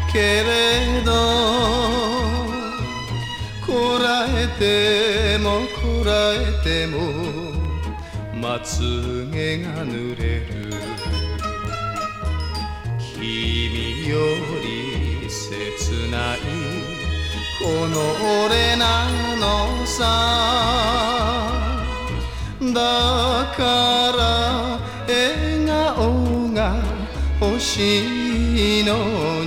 けれどこらえてもこらえてもまつげが濡れる君より切ないこの俺なのさだから笑顔が欲しいの